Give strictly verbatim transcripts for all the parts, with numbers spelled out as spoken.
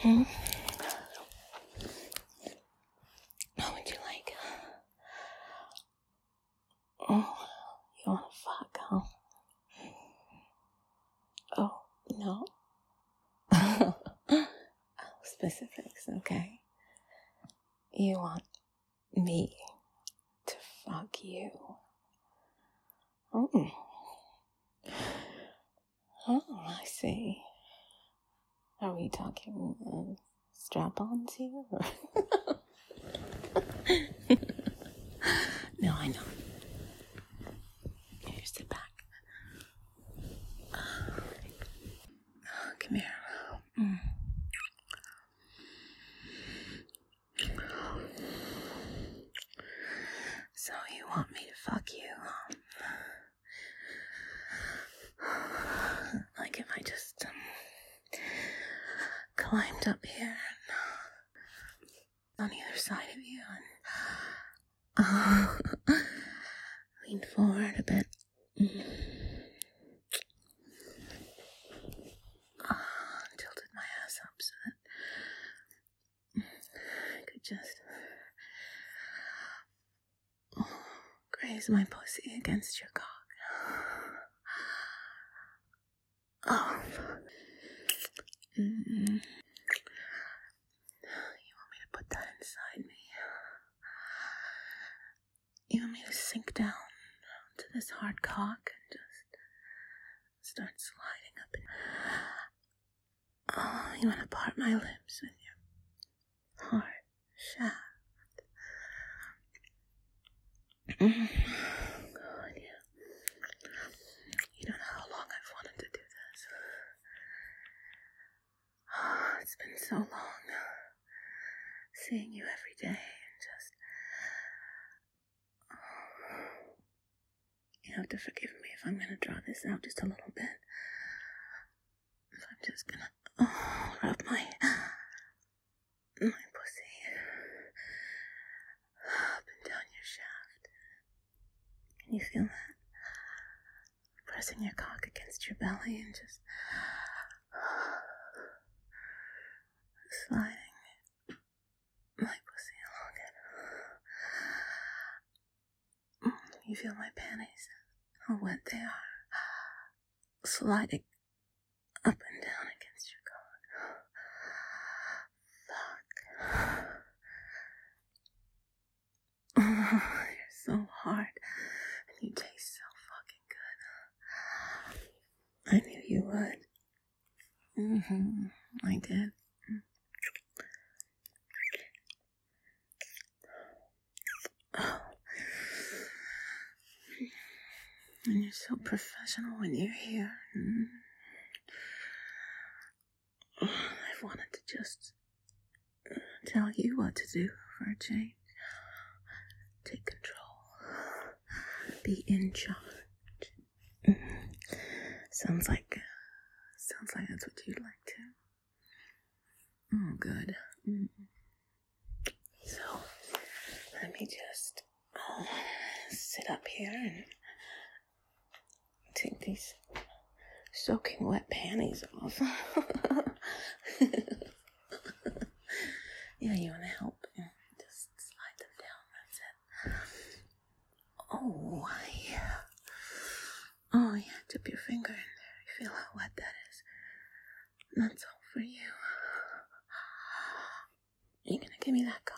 Hmm? What would you like? Oh, you wanna fuck, huh? Oh, no. Oh, specifics, okay. You want me to fuck you. Oh. Oh, I see. Are we talking uh, strap-ons here? Or no, I know. Here, sit back. Oh, come here. Mm. So you want me to fuck you, huh? Like if I just um, climbed up here and on either side of you and uh, leaned forward a bit. Mm. Uh, tilted my ass up so that I could just graze my pussy against your cock. Oh. Mm-mm. You want me to put that inside me? You want me to sink down to this hard cock and just start sliding up and... Oh, you want to part my lips with your hard shaft? Mm. God, yeah. You don't know how long I've wanted to do this. Oh, it's been so long seeing you every day and just... Oh. You have to forgive me if I'm going to draw this out just a little bit. If I'm just going to oh, rub my, my pussy up and down your shaft. Can you feel that? Pressing your cock against your belly and just sliding my pussy along it. You feel my panties, how wet they are, sliding up and down against your cock. Fuck. Oh, you're so hard, and you taste so fucking good. I knew you would. Mm-hmm. I did. Oh. And you're so professional when you're here. Mm. I've wanted to just tell you what to do for a change. Take control. Be in charge. Mm. Sounds like, sounds like that's what you'd like to. Oh, good. Mm. So, let me just uh, sit up here and take these soaking wet panties off. Yeah, you want to help? Just slide them down, that's it. Oh, yeah. Oh, yeah, dip your finger in there. You feel how wet that is? That's all for you. Are you gonna give me that cock?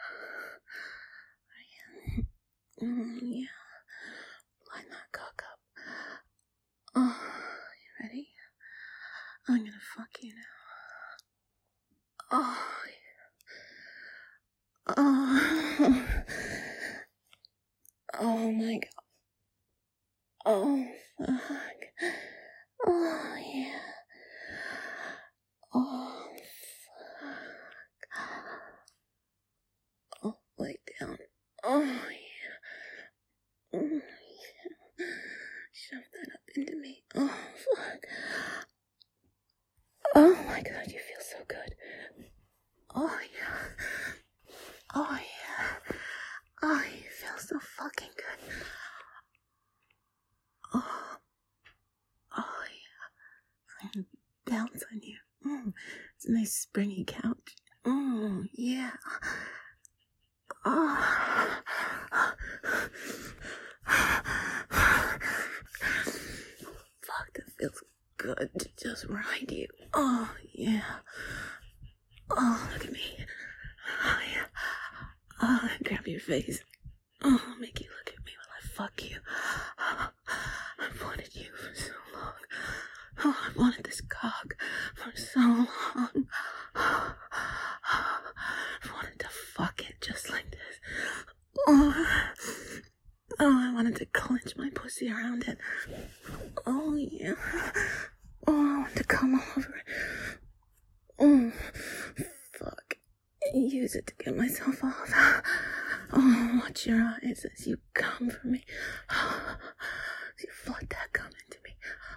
Mm, yeah. Line that cock up. Oh, you ready? I'm gonna fuck you now. Oh, yeah. Oh. Oh my god. Oh, fuck. Oh, yeah. Oh, fuck. Oh, lay down. Oh, yeah. Oh, yeah. Shove that up into me. Oh, fuck. Oh my god, you feel so good. Oh, yeah. Oh, yeah. Oh, you feel so fucking good. Oh. Oh, yeah. I'm gonna bounce on you. Mm. It's a nice springy couch. Oh, yeah. Oh. Fuck, that feels good to just ride you. Oh, yeah. Oh, look at me. Oh, yeah. Oh, grab your face. Oh, I'll make you look at me while I fuck you. I've wanted you for so long. Oh, I've wanted this cock for so long. I've wanted to fuck it just like this. Oh, oh, I wanted to clench my pussy around it. Oh, yeah. Oh, I want to come all over it. Oh, fuck. Use it to get myself off. Oh, watch your eyes as you come for me. As you flood that cum into me.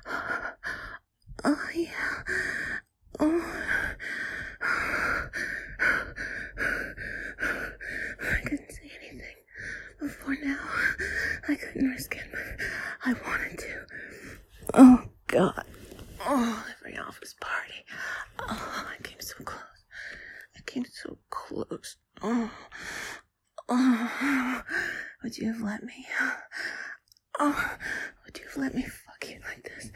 Oh, yeah. Oh. I couldn't say anything before now. I couldn't risk it, but I wanted to. Oh, God. Oh, every office party. Oh, I came so close. I came so close. Oh. Oh. Would you have let me? Oh. Would you have let me fuck you like this?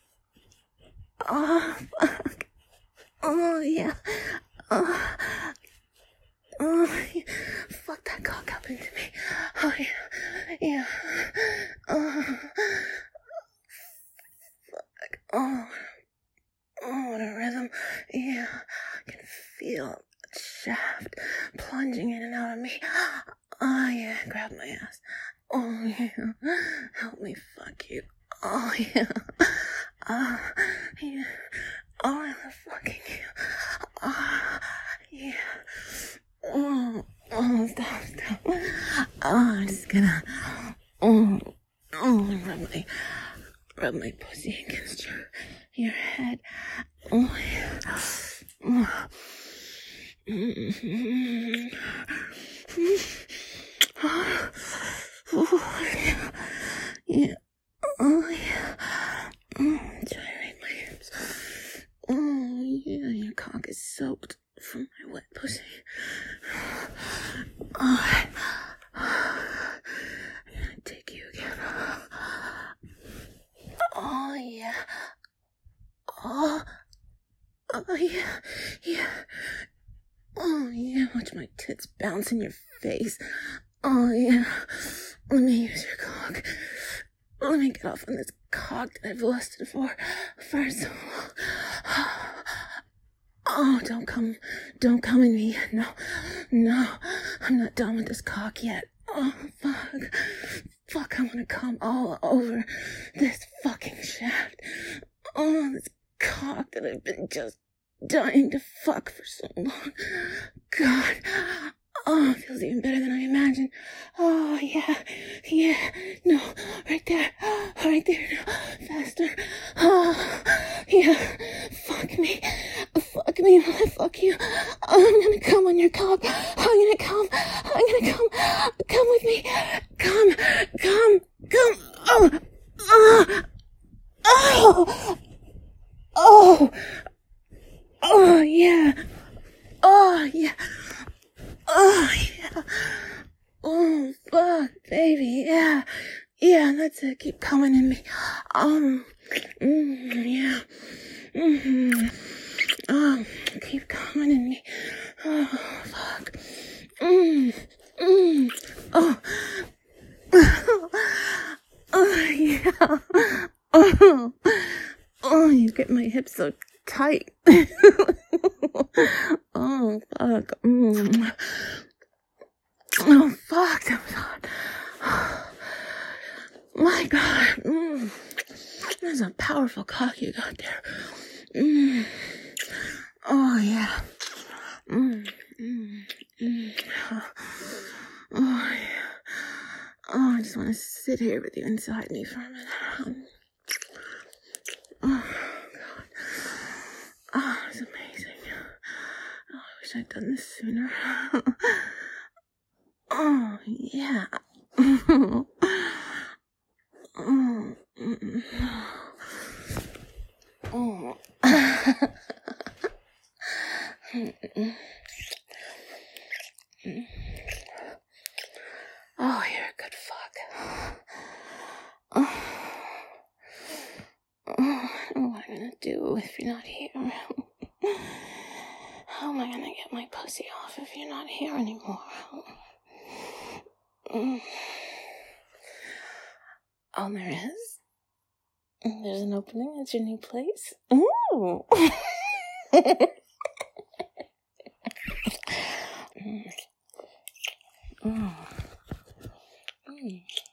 Oh, fuck. Oh, yeah. Oh. Oh, yeah. Fuck that cock up into me. Oh, yeah. Yeah. Oh. Fuck. Oh. Oh, what a rhythm. Yeah. I can feel the shaft plunging in and out of me. Oh, yeah. Grab my ass. Oh, yeah. Help me fuck you. Oh, yeah. Oh, yeah. Oh, I love fucking you. Oh, yeah. Oh, oh, stop, stop. Oh, I'm just gonna, oh, oh, rub my, rub my pussy against your, your head. Oh, yeah. Oh. Mm-hmm. Oh, oh, yeah. Yeah. Oh, yeah. Mm, gyrate my hips. Oh, yeah, your cock is soaked from my wet pussy. Oh, I'm gonna take you again. Oh, yeah. Oh, oh, yeah, yeah. Oh, yeah, watch my tits bounce in your face. Oh, yeah. Let me use your cock. Let me get off on this cock that I've lusted for for so long. Oh, don't come, don't come in me yet. No, no, I'm not done with this cock yet. Oh, fuck. Fuck, I want to come all over this fucking shaft. Oh, this cock that I've been just dying to fuck for so long. God. Oh, it feels even better than I imagined. Oh, yeah, yeah, no, right there, right there, no, faster. Oh, yeah, fuck me, fuck me while I fuck you. I'm gonna come on your cock. I'm gonna come, I'm gonna come, come with me. Come, come, come. Oh, oh, oh, oh, oh, yeah, oh, yeah. Oh, yeah. Oh, fuck, baby, yeah. Yeah, that's it. Keep coming in me. Um, mm, yeah. Mm-hmm. Um, keep coming in me. Oh, fuck. Mm, mm. Oh. Oh, yeah. Oh. Oh, you get my hips so tight. Oh, fuck. Mm. Oh, fuck, that was hot. My God. Mm. That's a powerful cock you got there. Mm. Oh, yeah. Mm. Mm. Mm. Oh, yeah. Oh, I just want to sit here with you inside me for a minute. Um, oh, God. Oh, it's amazing. Oh, I wish I'd done this sooner. Oh, yeah. Oh, mm, oh. Oh, you're a good fuck. Oh, oh, what am I gonna do if you're not here? How am I gonna get my pussy off if you're not here anymore? Oh, there is? There's an opening at your new place? Ooh! mm. Mm. Mm.